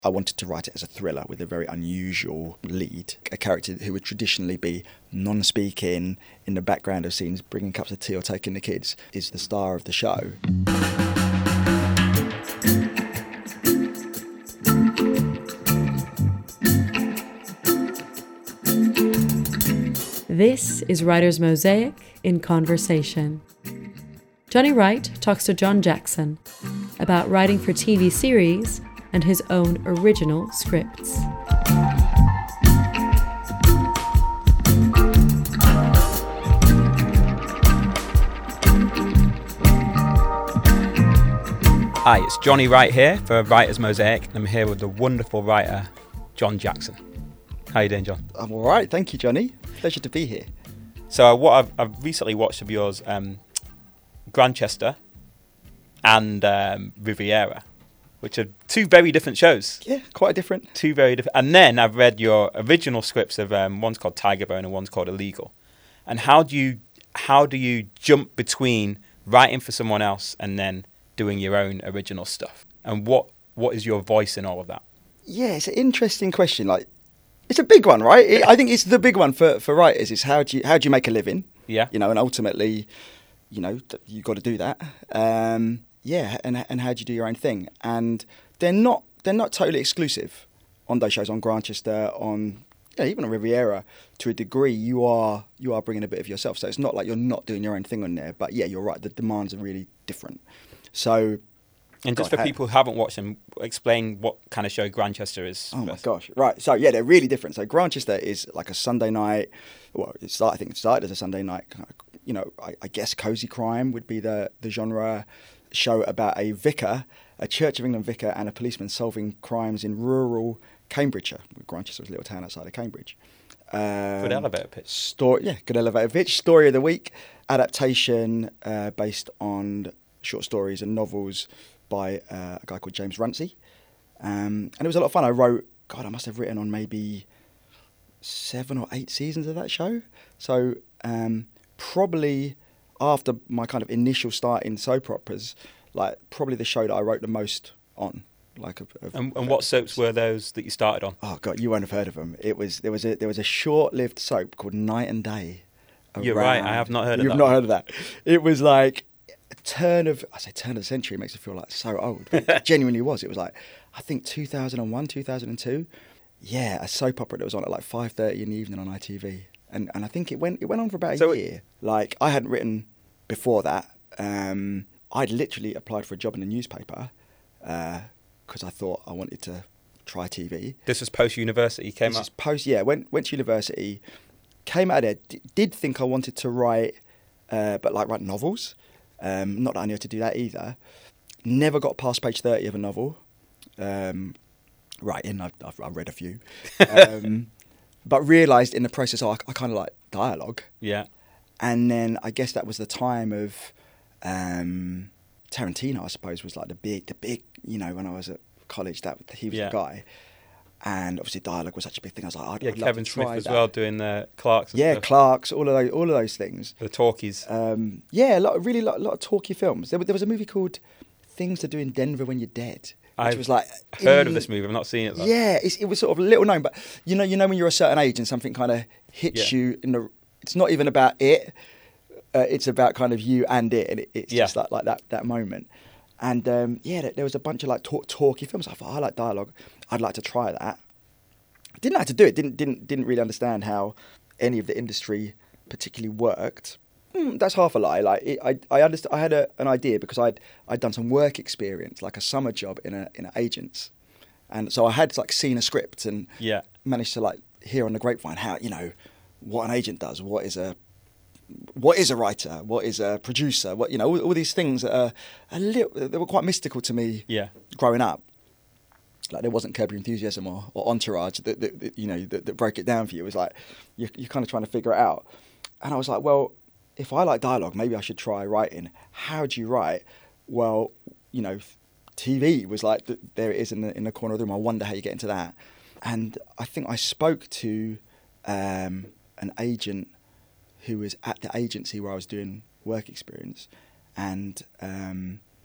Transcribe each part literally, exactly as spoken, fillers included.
I wanted to write it as a thriller with a very unusual lead, a character who would traditionally be non-speaking in the background of scenes, bringing cups of tea or taking the kids, is the star of the show. This is Writer's Mosaic in Conversation. Johnny Wright talks to John Jackson about writing for T V series and his own original scripts. Hi, it's Johnny Wright here for Writer's Mosaic, and I'm here with the wonderful writer, John Jackson. How are you doing, John? I'm all right, thank you, Johnny. Pleasure to be here. So what I've, I've recently watched of yours, um, Grantchester and um, Riviera, which are two very different shows. Yeah, quite different. Two very different. And then I've read your original scripts of um, one's called Tiger Bone and one's called Illegal. And how do you how do you jump between writing for someone else and then doing your own original stuff? And what what is your voice in all of that? Yeah, it's an interesting question. Like, it's a big one, right? It, I think it's the big one for, for writers. Is how do you how do you make a living? Yeah. You know, and ultimately, you know, you've got to do that. Um, yeah, and and how do you do your own thing? And they're not they're not totally exclusive on those shows. On Grantchester, on yeah, even on Riviera, to a degree, you are you are bringing a bit of yourself. So it's not like you're not doing your own thing on there. But yeah, you're right. The demands are really different. So. And just God, for people who haven't watched them, explain what kind of show Grantchester is. Oh my first. gosh! Right, so yeah, they're really different. So Grantchester is like a Sunday night. Well, it started, I think it started as a Sunday night. You know, I, I guess cozy crime would be the the genre. Show about a vicar, a Church of England vicar, and a policeman solving crimes in rural Cambridgeshire. Grantchester was a little town outside of Cambridge. Um, Good elevator pitch. Story, yeah, good elevator pitch. Story of the week, adaptation uh, based on short stories and novels by uh, a guy called James Runcie. Um, and it was a lot of fun. I wrote, God, I must have written on maybe seven or eight seasons of that show. So um, probably after my kind of initial start in soap operas, like probably the show that I wrote the most on. Like, a, a, And, and what soaps were those that you started on? Oh God, you won't have heard of them. It was there was a there was a short-lived soap called Night and Day. You're right. I have not heard of You've that. not heard of that. It was like a turn of I say turn of the century. It makes it feel like so old. But it genuinely was. It was like I think two thousand one, two thousand two. Yeah, a soap opera that was on at like five thirty in the evening on I T V, and and I think it went it went on for about a So year. Like I hadn't written before that. Um, I'd literally applied for a job in a newspaper because uh, I thought I wanted to try T V. This was post university. Came This up. is post. Yeah, went went to university. Came out of there. D- did think I wanted to write, uh, but like write novels. Um, not that I knew how to do that either. Never got past page thirty of a novel. Um, writing, I've, I've, I've read a few. Um, but realised in the process, oh, I, I kind of like dialogue. Yeah. And then I guess that was the time of um, Tarantino, I suppose, was like the big, the big, you know, when I was at college, that he was Yeah. the guy. And obviously dialogue was such a big thing. I was like, I'd, Yeah, I'd love Kevin to try Smith as that. well doing the Clarks. And Yeah, stuff. Clarks, all of those, all of those things. The talkies. Um, yeah, a lot, really, lot, lot of talky films. There, there was a movie called Things to Do in Denver When You're Dead, which I've was like heard in- of this movie. I've not seen it though. Yeah, it's, it was sort of little known, but you know, you know when you're a certain age and something kind of hits Yeah. you in the. It's not even about it. Uh, it's about kind of you and it, and it, it's Yeah. just like like that that moment. And um, yeah, there, there was a bunch of like talk, talky films. I thought I like dialogue. I'd like to try that. Didn't know how to do it. Didn't didn't didn't really understand how any of the industry particularly worked. Mm, that's half a lie. Like it, I I understood. I had a, an idea because I'd I'd done some work experience, like a summer job in a in an agent's, and so I had like seen a script and Yeah. managed to like hear on the grapevine how you know what an agent does, what is a what is a writer, what is a producer, what you know all, all these things that are a little they were quite mystical to me Yeah. growing up. Like there wasn't Curb Your Enthusiasm or, or Entourage that, that, that you know that, that broke it down for you. It was like you're, you're kind of trying to figure it out. And I was like, well, if I like dialogue, maybe I should try writing. How do you write? Well, you know, T V was like th- there it is in the in the corner of the room. I wonder how you get into that. And I think I spoke to um, an agent who was at the agency where I was doing work experience, and um,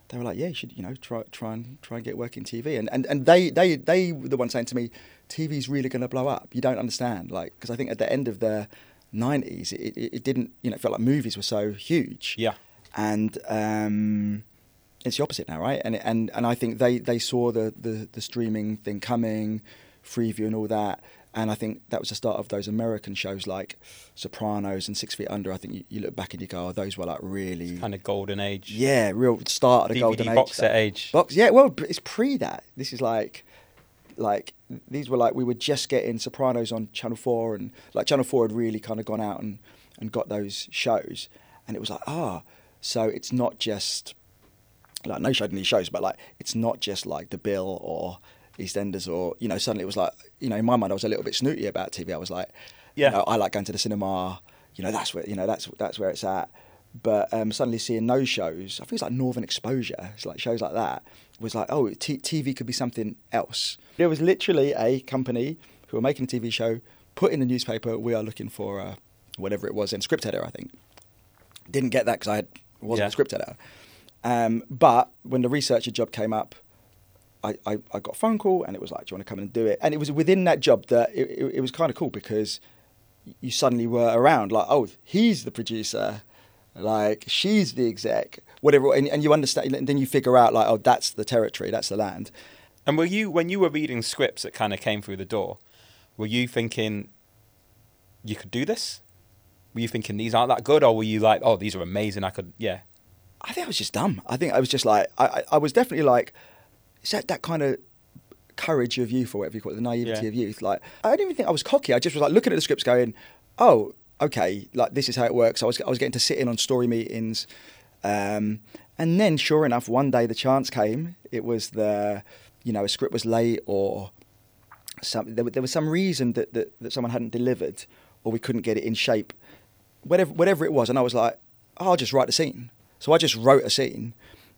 they were like, yeah, you should, you know, try try and try and get work in T V. And and, and they, they, they were the ones saying to me, T V's really going to blow up. You don't understand. Like, because I think at the end of the nineties, it, it, it didn't, you know, it felt like movies were so huge. Yeah. And um, it's the opposite now, right? And and and I think they, they saw the, the, the streaming thing coming, Freeview and all that. And I think that was the start of those American shows like Sopranos and Six Feet Under. I think you, you look back and you go, oh, those were like really... Kind of golden age. Yeah, real start of the D V D golden age. box set age. Box, yeah, well, it's pre that. This is like... Like, these were like, we were just getting Sopranos on Channel four, and like Channel four had really kind of gone out and, and got those shows. And it was like, ah, so it's not just... Like, no showed any shows, but like, it's not just like The Bill or... EastEnders, or, you know, suddenly it was like, you know, in my mind I was a little bit snooty about T V. I was like, yeah, you know, I like going to the cinema, you know, that's where, you know, that's that's where it's at. But um, suddenly seeing those shows, I think it's like Northern Exposure, it's like shows like that, was like, oh, t- TV could be something else. There was literally a company who were making a T V show, put in the newspaper, we are looking for a, whatever it was, in script editor, I think. Didn't get that because I had, wasn't yeah. a script editor. Um, but when the researcher job came up, I, I, I got a phone call and it was like, do you want to come in and do it? And it was within that job that it, it, it was kind of cool because you suddenly were around like, oh, he's the producer, like she's the exec, whatever. And, and you understand, and then you figure out like, oh, that's the territory, that's the land. And were you, when you were reading scripts that kind of came through the door, were you thinking you could do this? Were you thinking these aren't that good? Or were you like, oh, these are amazing, I could, yeah. I think I was just dumb. I think I was just like, I, I, I was definitely like, it's that, that kind of courage of youth, or whatever you call it, the naivety yeah. of youth. Like, I don't even think I was cocky. I just was like looking at the scripts going, oh, okay, like this is how it works. I was I was getting to sit in on story meetings. Um, and then sure enough, one day the chance came. It was the, you know, a script was late, or some, there, there was some reason that, that, that someone hadn't delivered, or we couldn't get it in shape. Whatever, whatever it was. And I was like, oh, I'll just write a scene. So I just wrote a scene.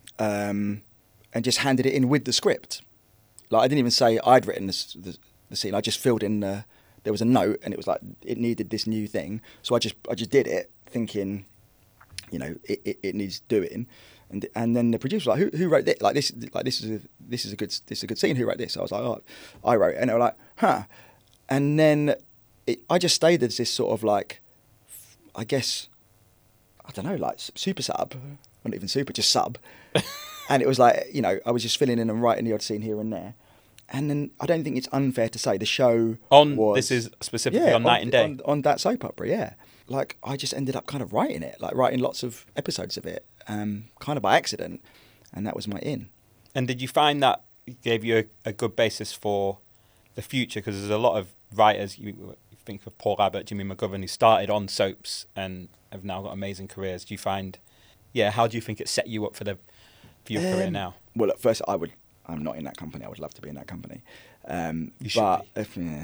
Um, and just handed it in with the script. Like, I didn't even say I'd written this, the, the scene. I just filled in, uh, there was a note and it was like, it needed this new thing. So I just I just did it thinking, you know, it, it, it needs doing. And and then the producer was like, who who wrote this? Like, this like this is a this is a good this is a good scene. Who wrote this? So I was like, oh, I wrote it. And they were like, huh. And then it, I just stayed as this sort of like, I guess, I don't know, like super sub. Not even super, just sub. And it was like, you know, I was just filling in and writing the odd scene here and there. And then I don't think it's unfair to say the show on was... This is specifically yeah, on Night and Day? On, on that soap opera, yeah. Like, I just ended up kind of writing it, like writing lots of episodes of it, um, kind of by accident. And that was my in. And did you find that gave you a, a good basis for the future? Because there's a lot of writers, you, you think of Paul Abbott, Jimmy McGovern, who started on soaps and have now got amazing careers. Do you find... Yeah, how do you think it set you up for the... for your um, career now? Well, at first, I would. I'm not in that company. I would love to be in that company. Um, you should but be. If, yeah,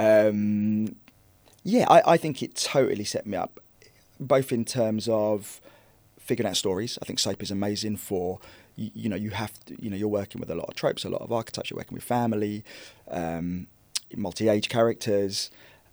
um, yeah I, I think it totally set me up, both in terms of figuring out stories. I think soap is amazing for, you, you know, you have to, you know, you're working with a lot of tropes, a lot of archetypes. You're working with family, um, multi-age characters.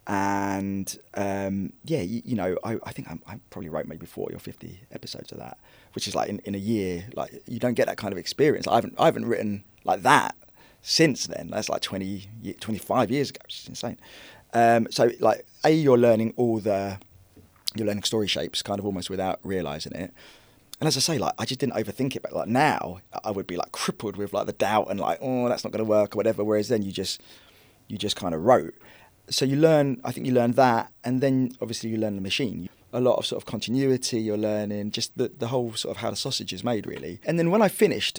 And um, yeah, you, you know, I, I think I'm, I probably wrote maybe forty or fifty episodes of that, which is like in, in a year. Like, you don't get that kind of experience. I haven't I haven't written like that since then. That's like twenty, twenty-five years ago, which is insane. Um, so like, A, you're learning all the, you're learning story shapes kind of almost without realising it. And as I say, like, I just didn't overthink it. But like now, I would be like crippled with like the doubt and like, oh, that's not going to work or whatever. Whereas then you just, you just kind of wrote. So you learn, I think you learn that, and then obviously you learn the machine. A lot of sort of continuity, you're learning just the, the whole sort of how the sausage is made, really. And then when I finished,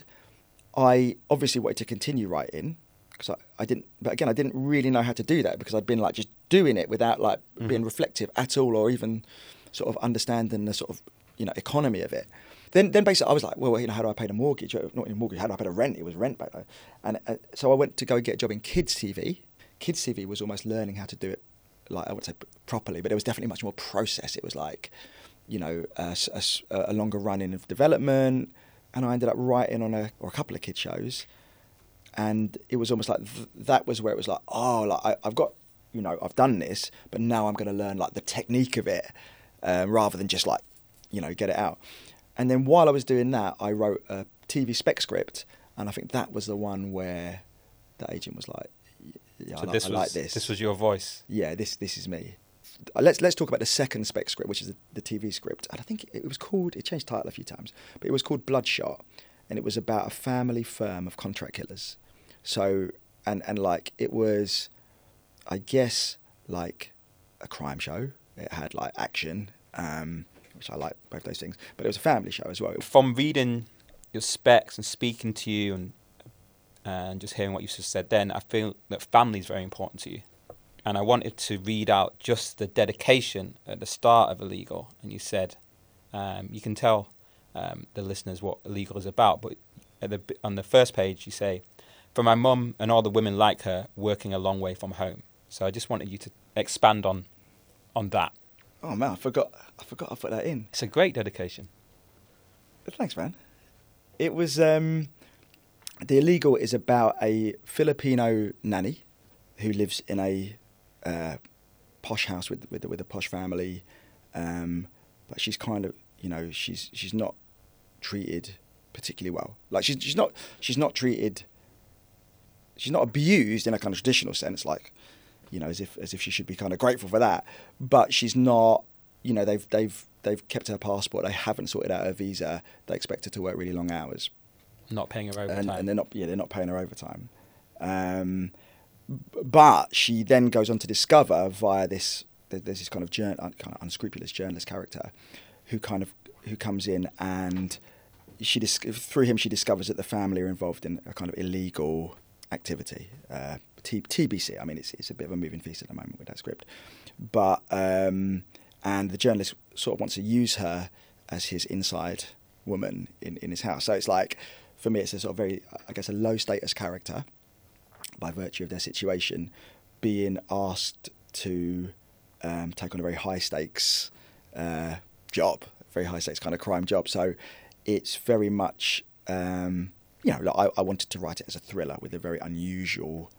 I obviously wanted to continue writing, because I, I didn't, but again, I didn't really know how to do that, because I'd been like just doing it without like mm. being reflective at all, or even sort of understanding the sort of, you know, economy of it. Then, then basically I was like, well, you know, how do I pay the mortgage? Not even mortgage, how do I pay the rent? It was rent back then. And uh, so I went to go get a job in kids T V. Kids T V was almost learning how to do it, like, I wouldn't say properly, but it was definitely much more process. It was like, you know, a, a, a longer running of development, and I ended up writing on a or a couple of kids shows, and it was almost like th- that was where it was like, oh, like I, I've got, you know, I've done this, but now I'm going to learn like the technique of it, um, rather than just like, you know, get it out. And then while I was doing that, I wrote a T V spec script, and I think that was the one where the agent was like, "Yeah, So I, like, this I was like this. this was your voice. Yeah, this this is me." Let's let's talk about the second spec script, which is the, the T V script, and I think it was called. It changed title a few times, but it was called Bloodshot, and it was about a family firm of contract killers. So and and like it was, I guess like a crime show. It had like action, um, which I like both those things, but it was a family show as well. From reading your specs and speaking to you and and just hearing what you just said, then I feel that family is very important to you. And I wanted to read out just the dedication at the start of Illegal. And you said, um, you can tell um, the listeners what Illegal is about, but at the, on the first page you say, "For my mum and all the women like her working a long way from home." So I just wanted you to expand on on that. Oh man, I forgot. I forgot I put that in. It's a great dedication. Thanks, man. It was um, the Illegal is about a Filipino nanny who lives in a uh, posh house with with with a posh family, um, but she's kind of you know she's she's not treated particularly well. Like she's she's not she's not treated. She's not abused in a kind of traditional sense, like you know as if as if she should be kind of grateful for that. But she's not. You know they've they've they've kept her passport. They haven't sorted out her visa. They expect her to work really long hours. Not paying her overtime. And, and they're not yeah they're not paying her overtime. Um, But she then goes on to discover via this, there's this kind of, journal, kind of unscrupulous journalist character, who kind of who comes in and she dis- through him she discovers that the family are involved in a kind of illegal activity, uh, T- TBC. I mean, it's it's a bit of a moving feast at the moment with that script, but um, and the journalist sort of wants to use her as his inside woman in in his house. So it's like, for me, it's a sort of very, I guess, a low status character, by virtue of their situation, being asked to um, take on a very high stakes uh, job, very high stakes kind of crime job. So it's very much, um, you know, like I, I wanted to write it as a thriller with a very unusual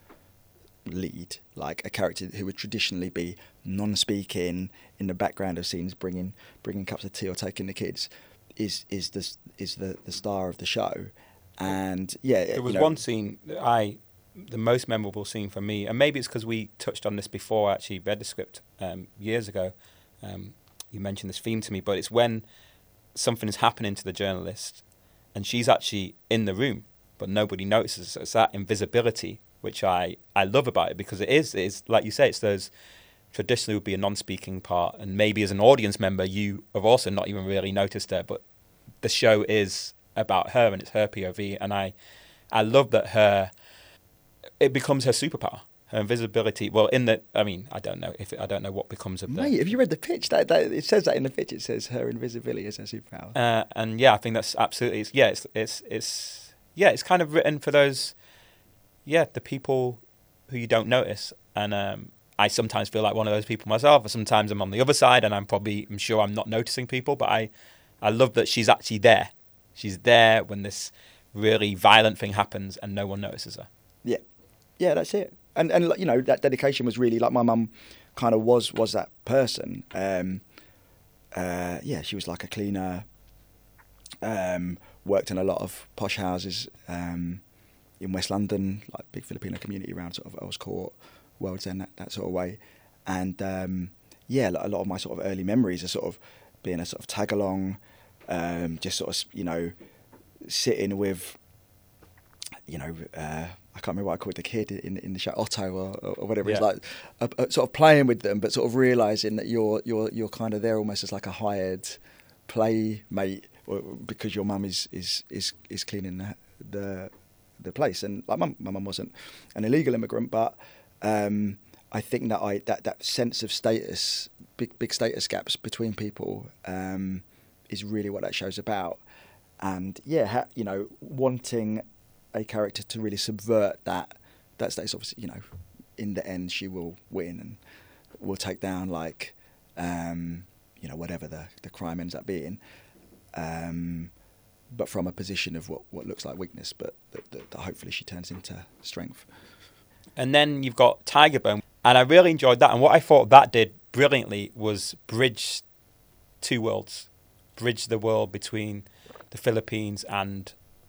lead, like a character who would traditionally be non-speaking in the background of scenes, bringing bringing cups of tea or taking the kids, is is the is the, the star of the show. And yeah, there was you know, one scene that I. The most memorable scene for me, and maybe it's because we touched on this before I actually read the script um, years ago. Um, you mentioned this theme to me, but it's when something is happening to the journalist and she's actually in the room, but nobody notices. So it's that invisibility, which I, I love about it, because it is, it is, like you say, it's those, traditionally would be a non-speaking part, and maybe as an audience member, you have also not even really noticed her, but the show is about her and it's her P O V, and I, I love that her... it becomes her superpower, her invisibility. Well, in the, I mean, I don't know if it, I don't know what becomes of the. Mate, have you read the pitch? That, that it says that in the pitch. It says her invisibility is her superpower. Uh, and yeah, I think that's absolutely. It's, yeah, it's it's it's yeah, it's kind of written for those. Yeah, the people who you don't notice, and um, I sometimes feel like one of those people myself. Or sometimes I'm on the other side, and I'm probably I'm sure I'm not noticing people, but I, I love that she's actually there. She's there when this really violent thing happens, and no one notices her. Yeah. Yeah, that's it. And and you know that dedication was really like my mum, kind of was was that person. Um, uh, yeah, she was like a cleaner. Um, worked in a lot of posh houses um, in West London, like big Filipino community around sort of Earls Court, World's End, that, that sort of way. And um, yeah, a lot of my sort of early memories are sort of being a sort of tag along, um, just sort of you know sitting with. You know, uh, I can't remember what I called the kid in in the show, Otto or, or whatever. Yeah. It's like uh, uh, sort of playing with them, but sort of realizing that you're you're you're kind of there almost as like a hired playmate, or, because your mum is is is is cleaning the the, the place. And like mum, my mum wasn't an illegal immigrant, but um, I think that I that that sense of status, big big status gaps between people, um, is really what that show's about. And yeah, ha- you know, wanting a character to really subvert that that status. Obviously, you know, in the end she will win and will take down like um, you know, whatever the, the crime ends up being, um, but from a position of what, what looks like weakness, but that, that, that hopefully she turns into strength. And then you've got Tiger Bone, and I really enjoyed that. And what I thought that did brilliantly was bridge two worlds, bridge the world between the Philippines and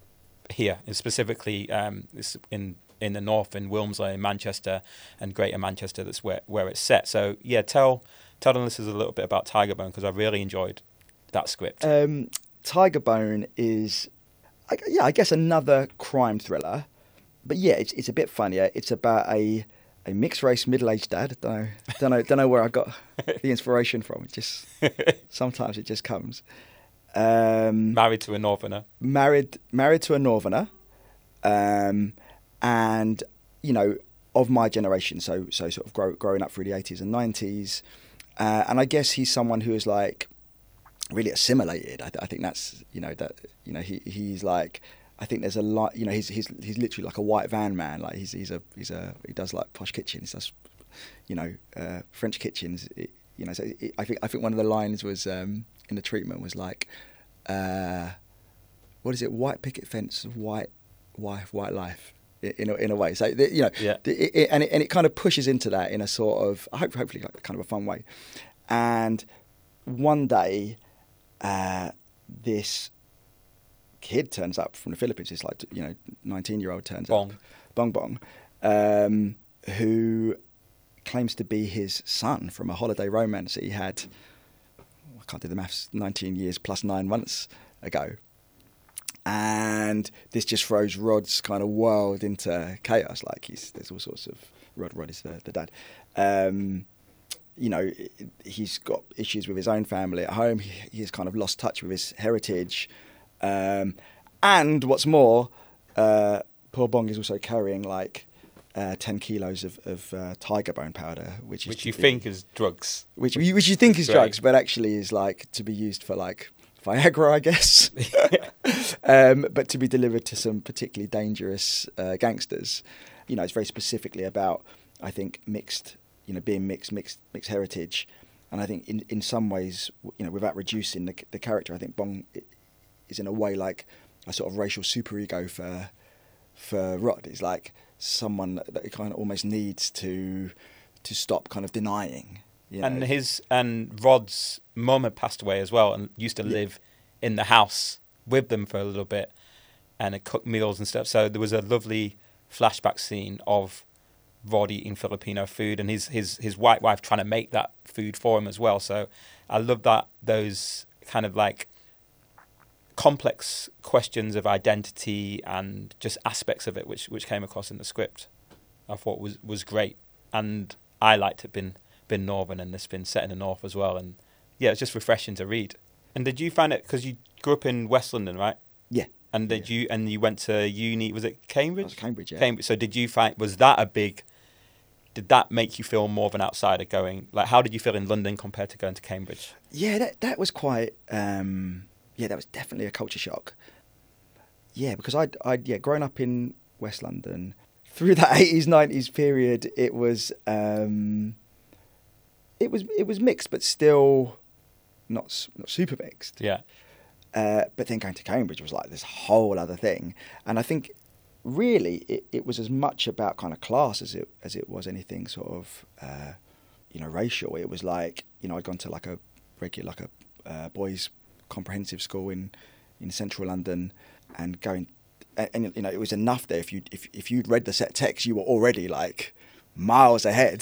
here, and specifically um, in in the north, in Wilmsley, in Manchester, and Greater Manchester. That's where, where it's set. So yeah, tell tell the listeners a little bit about Tiger Bone, because I really enjoyed that script. Um, Tiger Bone is, I, yeah, I guess another crime thriller, but yeah, it's it's a bit funnier. It's about a a mixed race middle aged dad. Don't know, don't know, don't know where I got the inspiration from. It just sometimes it just comes. Um, married to a northerner. Married married to a northerner, um, and you know, of my generation. So so sort of grow, growing up through the eighties and nineties, uh, and I guess he's someone who is like really assimilated. I, th- I think that's you know that you know he he's like. I think there's a lot, you know, he's he's he's literally like a white van man. Like he's he's a he's a he does like posh kitchens. That's, you know, uh, French kitchens. It, you know, so it, I think I think one of the lines was um, in the treatment was like, uh, what is it? White picket fence, white wife, white life. In a, in a way, so you know, yeah. it, it, and it, and it kind of pushes into that in a sort of hope, hopefully like kind of a fun way. And one day, uh, this kid turns up from the Philippines. It's like, you know, nineteen year old turns Bong. up, Bong Bong, um, who claims to be his son from a holiday romance that he had. I can't do the maths. nineteen years plus nine months ago. And this just throws Rod's kind of world into chaos. Like he's there's all sorts of Rod. Rod is the, the dad. Um, you know, he's got issues with his own family at home. He, he's kind of lost touch with his heritage. Um, and what's more, uh, poor Bong is also carrying like uh, ten kilos of, of uh, tiger bone powder, which is which you be, think is drugs, which you, which you think is Great. drugs, but actually is like to be used for like Viagra, I guess. um, but to be delivered to some particularly dangerous uh, gangsters. You know, it's very specifically about, I think, mixed, you know, being mixed, mixed, mixed heritage, and I think in in some ways, you know, without reducing the the character, I think Bong is in a way like a sort of racial superego for for Rod. He's like someone that he kind of almost needs to to stop kind of denying. You know? And his and Rod's mum had passed away as well, and used to Yeah. live in the house with them for a little bit, and had cooked meals and stuff. So there was a lovely flashback scene of Rod eating Filipino food, and his his his white wife trying to make that food for him as well. So I love that those kind of like complex questions of identity and just aspects of it which which came across in the script, I thought was was great. And I liked it been been northern, and it's been set in the north as well, and yeah, it's just refreshing to read. And did you find it, because you grew up in West London, right? Yeah. And did yeah. you and you went to uni, was it Cambridge? That was Cambridge, yeah. Cambridge. So did you find, was that a big, did that make you feel more of an outsider going, like how did you feel in London compared to going to Cambridge? Yeah, that that was quite um yeah, that was definitely a culture shock. Yeah, because I'd, I'd yeah, grown up in West London. Through that eighties, nineties period, it was um, it was it was mixed, but still not not super mixed. Yeah. Uh, but then going to Cambridge was like this whole other thing, and I think really it, it was as much about kind of class as it as it was anything sort of uh, you know racial. It was like, you know, I'd gone to like a regular like a uh, boys' comprehensive school in in central London, and going and, and you know it was enough there. If you if if you'd read the set text, you were already like miles ahead.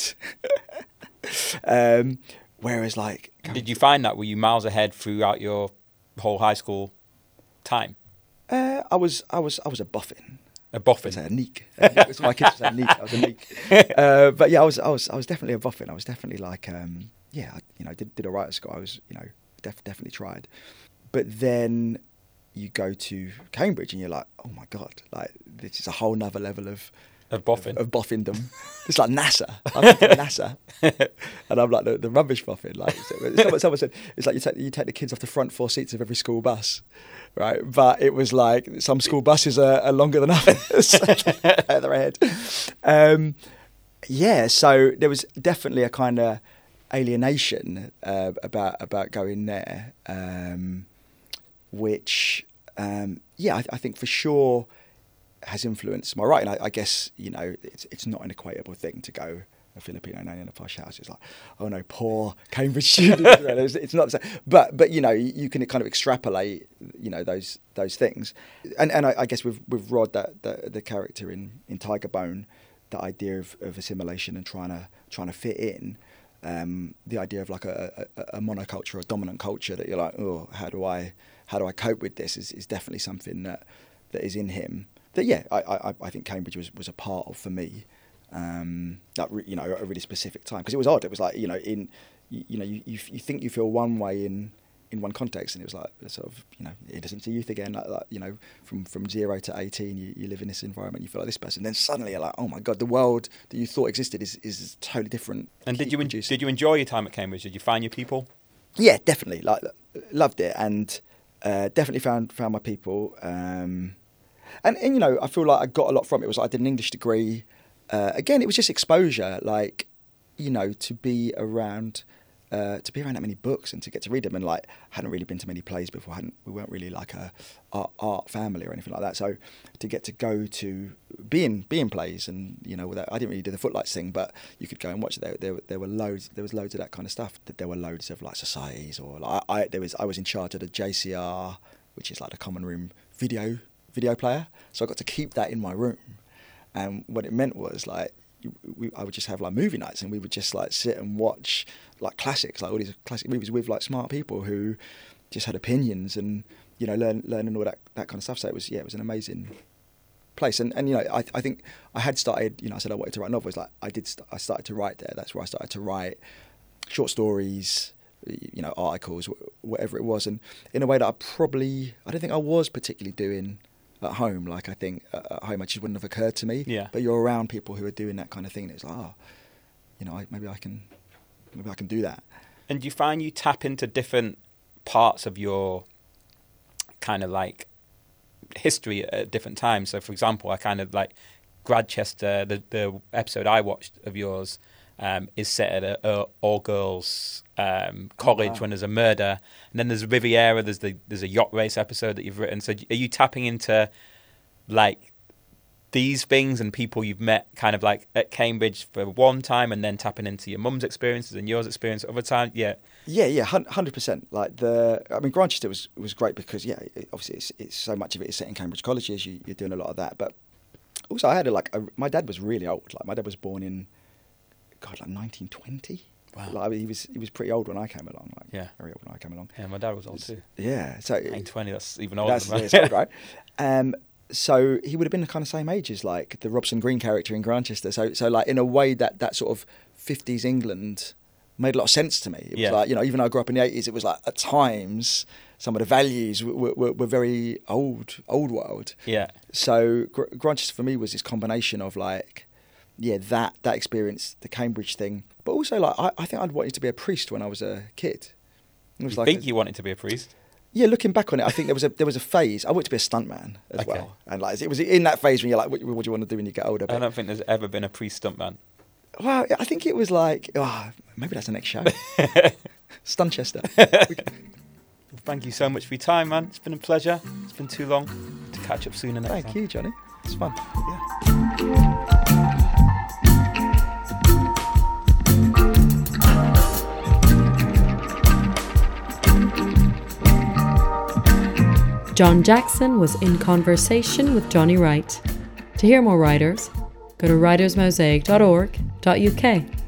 um, whereas like, Did you find that, were you miles ahead throughout your whole high school time? Uh, I was I was I was a boffin. A boffin. I was a neek. That's my kids say neek. I was a neek. Uh, but yeah, I was I was I was definitely a boffin. I was definitely like um, yeah, I, you know, did did alright at school. I was, you know, def- definitely tried. But then you go to Cambridge and you're like, oh my god, like this is a whole nother level of Of boffin. Of, of boffindom. It's like NASA. I'm like NASA. And I'm like the, the rubbish boffin. Like someone, someone said, it's like you take you take the kids off the front four seats of every school bus, right? But it was like some school buses are, are longer than others. They're ahead. Um, yeah, so there was definitely a kind of alienation uh, about about going there, um, which um, yeah, I, I think for sure has influenced my writing. I, I guess, you know, it's it's not an equatable thing to go a Filipino nanny in a posh house. It's like, oh no, poor Cambridge students. it's, it's not the same. But but you know, you can kind of extrapolate, you know, those those things. And and I, I guess with with Rod, that the, the character in, in Tiger Bone, that idea of, of assimilation and trying to trying to fit in, um, the idea of like a, a, a monoculture, a dominant culture that you're like, oh, how do I how do I cope with this? Is is definitely something that that is in him. That yeah, I I, I think Cambridge was, was a part of for me. Um, that re, you know, a really specific time, because it was odd. It was like, you know, in you, you know, you, you you think you feel one way in in one context, and it was like sort of, you know, innocence to youth again. Like, like you know, from from zero to eighteen, you, you live in this environment, you feel like this person. Then suddenly you're like, oh my god, the world that you thought existed is is totally different. And did you en- did you enjoy your time at Cambridge? Did you find your people? Yeah, definitely. Like, loved it, and uh, definitely found found my people. Um, and and you know, I feel like I got a lot from it. It was like I did an English degree. Uh, again, it was just exposure, like, you know, to be around, uh, to be around that many books and to get to read them. And like, hadn't really been to many plays before. Hadn't we weren't really like a art, art family or anything like that. So to get to go to be in be in plays, and you know, I didn't really do the Footlights thing, but you could go and watch it. There, there, there were loads. There was loads of that kind of stuff. There were loads of like societies, or like I, I there was I was in charge of the J C R, which is like the common room video video player. So I got to keep that in my room. And what it meant was like, we, I would just have like movie nights, and we would just like sit and watch like classics, like all these classic movies with like smart people who just had opinions, and you know, learn learning all that, that kind of stuff. So it was yeah, it was an amazing place. And and you know, I I think I had started, you know, I said I wanted to write novels. Like I did, st- I started to write there. That's where I started to write short stories, you know, articles, whatever it was. And in a way that I probably, I don't think I was particularly doing at home. Like I think at home, it just wouldn't have occurred to me. Yeah. But you're around people who are doing that kind of thing, and it's like, oh, you know, I, maybe I can, maybe I can do that. And do you find you tap into different parts of your kind of like history at different times? So, for example, I kind of like Gradchester. The the episode I watched of yours um, is set at a, a all girls um, college. Oh, wow. When there's a murder, and then there's Riviera. There's the there's a yacht race episode that you've written. So, are you tapping into like these things and people you've met kind of like at Cambridge for one time, and then tapping into your mum's experiences and yours experience at other time? Yeah. Yeah, yeah, hundred percent. Like the, I mean, Grantchester was was great because yeah, it, obviously it's, it's so much of it is set in Cambridge colleges. You, you're doing a lot of that, but also I had a, like a, my dad was really old. Like my dad was born in, God, like nineteen twenty. Wow. Like I mean, he was he was pretty old when I came along. Like yeah, very old when I came along. Yeah, my dad was old too. Yeah, so nineteen twenty. That's even older. That's than yeah, old, right? Um, so he would have been the kind of same age as like the Robson Green character in Grantchester. So so like in a way that that sort of fifties England made a lot of sense to me. It was yeah. like, you know, even though I grew up in the eighties, it was like at times some of the values were, were, were very old, old world. Yeah. So Gr- Grantchester for me was this combination of like, yeah, that that experience, the Cambridge thing, but also like I, I think I'd wanted to be a priest when I was a kid. It was you like think a, you wanted to be a priest? Yeah, looking back on it, I think there was a there was a phase. I wanted to be a stuntman as okay. well, and like it was in that phase when you're like, what, what do you want to do when you get older? But I don't think there's ever been a priest stuntman. Well, I think it was like, oh, maybe that's the next show. Stunchester. Well, thank you so much for your time, man. It's been a pleasure. It's been too long. To catch up sooner next Thank time. Thank you, Johnny. It's fun. Yeah. John Jackson was in conversation with Johnny Wright. To hear more writers, go to writers mosaic dot org dot U K.